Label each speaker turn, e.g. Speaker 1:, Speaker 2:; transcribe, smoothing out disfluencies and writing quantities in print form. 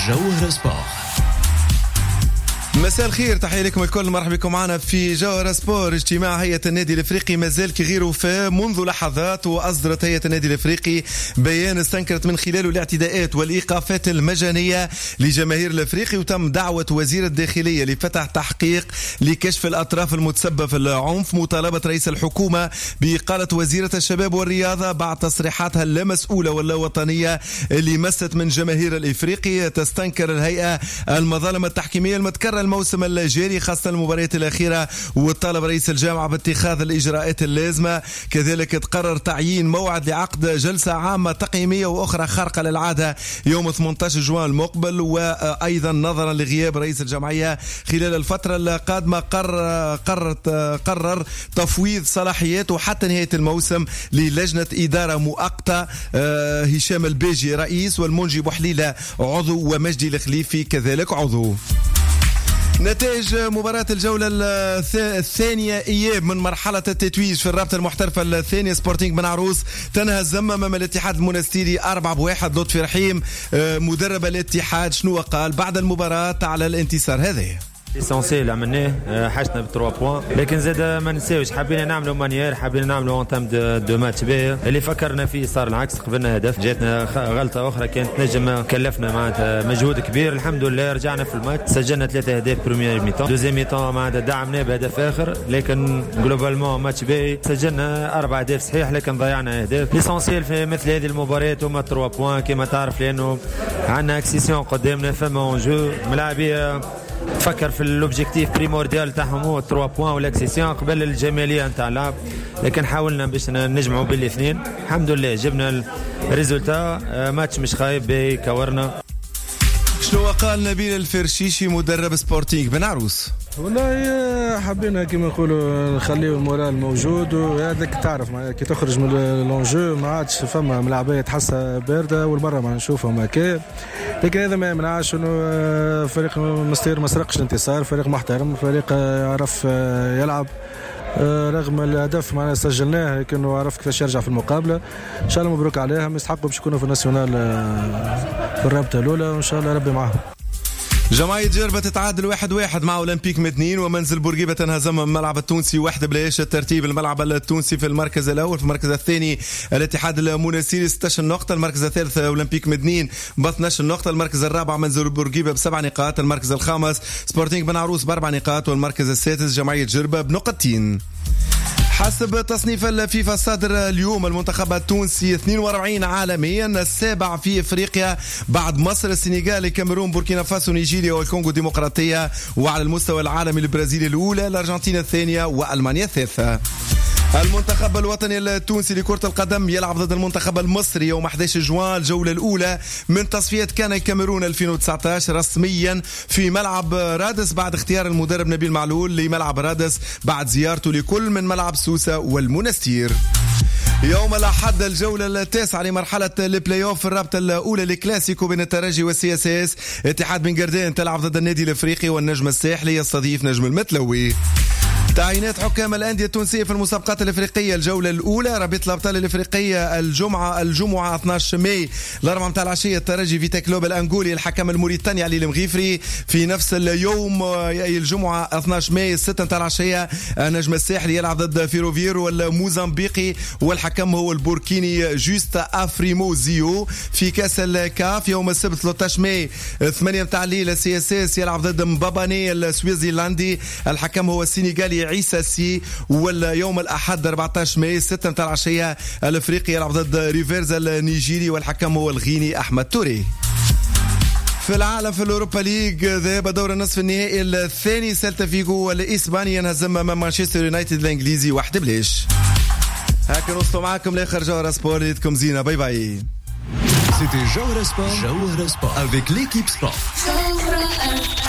Speaker 1: جوهر سبور.
Speaker 2: مساء الخير، تحية لكم الكل، مرحبا بكم معنا في جوهر سبور. اجتماع هيئة النادي الافريقي مازال كغير وفاء منذ لحظات، واصدرت هيئة النادي الافريقي بيان استنكرت من خلاله الاعتداءات والايقافات المجانية لجماهير الافريقي، وتم دعوة وزير الداخلية لفتح تحقيق لكشف الاطراف المتسببة في العنف. مطالبة رئيس الحكومة بإقالة وزيرة الشباب والرياضة بعد تصريحاتها اللامسؤولة واللا وطنية اللي مست من جماهير الافريقي. تستنكر الهيئة المظالم التحكيمية المتكررة الموسم الجاري خاصة المباريات الأخيرة، وطالب رئيس الجامعة باتخاذ الإجراءات اللازمة. كذلك تقرر تعيين موعد لعقد جلسة عامة تقييمية وأخرى خارقة للعادة يوم 18 جوان المقبل. وأيضا نظرا لغياب رئيس الجمعية خلال الفترة القادمة قرر تفويض صلاحياته حتى نهاية الموسم للجنة إدارة مؤقتة، هشام الباجي رئيس والمنجي بوحليلة عضو ومجدي الخليفي كذلك عضو. نتائج مباراة الجولة الثانية إياب من مرحلة التتويج في الرابطة المحترفة الثانية. سبورتينغ بن عروس تنهزم أمام الاتحاد المنستيري 4-1. لطفي رحيم مدرب الاتحاد شنو قال بعد المباراة على الانتصار هذا؟
Speaker 3: ليسونسيال عملناه، حاجتنا ب3 بوان، لكن زاد ما نساوش حابين نعملوا مانيير، حابين نعملوا اونتام دو ماتش باهي. اللي فكرنا فيه صار العكس، قبلنا هدف، جاتنا غلطه اخرى كانت نجم كلفنا معناتها مجهود كبير. الحمد لله رجعنا في الماتش، سجلنا 3 أهداف بريمير ميتون، دوزيام ميتون معناتها دعمناه بهدف اخر، لكن جلوبالمون ماتش باهي. سجلنا 4 أهداف صحيح لكن ضيعنا اهداف. ليسونسيال في مثل هذه المباريات هما 3 بوان كما تعرف، لانه عندنا اكسيسيون قدامنا، فما اونجو ملاعبيه تفكر في الاوبجيكتيف بريمورديال تاعهم هو 3 بوان والاكسيسيون قبل الجماليه نتاع اللعب، لكن حاولنا باش نجمعوا بالاثنين. الحمد لله جبنا الريزولتا، ماتش مش خايب باهي كورنا.
Speaker 2: شنو قال نبيل الفرشيشي مدرب سبورتينغ بن عروس؟
Speaker 4: والله حبينا كما نقولوا نخليو المورال موجود، وهذاك تعرف كي تخرج من لونجو ما عادش فما ملاعبيه تحسها بارده، والمره ما نشوفهم هكا، لكن هذا ما يمنعش انه فريق مستير ما سرقش الانتصار، فريق محترم، فريق يعرف يلعب رغم الهدف معنا سجلناه، لكنه عرف كيفاش يرجع في المقابله. ان شاء الله مبروك عليهم، يستحقوا باش يكونوا في الناسيونال في الرابطه الاولى، وان شاء الله ربي معهم.
Speaker 2: جمعية جربة تتعادل 1-1 مع أولمبيك مدنين، ومنزل بورقيبة تنهزم الملعب التونسي 1-1. الترتيب الملعب التونسي في المركز الأول، في المركز الثاني الاتحاد المنستيري 16 نقطة، المركز الثالث أولمبيك مدنين ب 12 نقطة، المركز الرابع منزل بورقيبة ب7 نقاط، المركز الخامس سبورتينغ بن عروس ب4 نقاط، والمركز السادس جمعية جربة بنقطتين. حسب تصنيف الفيفا الصادر اليوم المنتخب التونسي 42 عالميا، السابع في افريقيا بعد مصر، السنغال، الكاميرون، بوركينا فاسو، نيجيريا والكونغو الديمقراطية، وعلى المستوى العالمي البرازيل الأولى، الأرجنتين الثانية، وألمانيا الثالثة. المنتخب الوطني التونسي لكرة القدم يلعب ضد المنتخب المصري يوم 11 جوان الجولة الأولى من تصفية كان الكاميرون 2019 رسميا في ملعب رادس بعد اختيار المدرب نبيل معلول لملعب رادس بعد زيارته لكل من ملعب سوسة والمنستير. يوم الأحد الجولة التاسعة لمرحلة البلاي اوف في الرابطة الأولى لكلاسيكو بين الترجي والسي اس اس. اتحاد بن قردان تلعب ضد النادي الافريقي، والنجم الساحلي يستضيف نجم المتلوي. تعيينات حكام الأندية التونسية في المسابقات الإفريقية الجولة الأولى. رابطة الأبطال الإفريقية الجمعة 12 ماي الأربعة متاع العشية الترجي فيتا كلوب الأنغولي، الحكم الموريتاني علي المغيفري. في نفس اليوم الجمعة 12 ماي 6 متاع العشية النجم الساحلي يلعب ضد فيروفير والموزمبيقي، والحكم هو البوركيني جوست أفريموزيو. في كأس الكاف يوم السبت 13 ماي 8 متاع الليل السي اس اس يلعب ضد مباباني السويسرلاندي، الحكم هو السنغالي عيسى سي. واليوم الأحد 14 ماي 6 متاع العشية الافريقي يلعب ضد ريفيرز النيجيري، والحكم هو الغيني أحمد توري. في العالم في الأوروبا ليج ذهب دور النصف النهائي الثاني، سيلتا فيغو والإسباني ينهزم أمام مانشستر يونايتد الإنجليزي 1-0. هكا نوصلوا معاكم لآخر جوهر سبور. ليتكم زينة، باي باي.
Speaker 1: C'était Jawhara Sport avec l'équipe sport.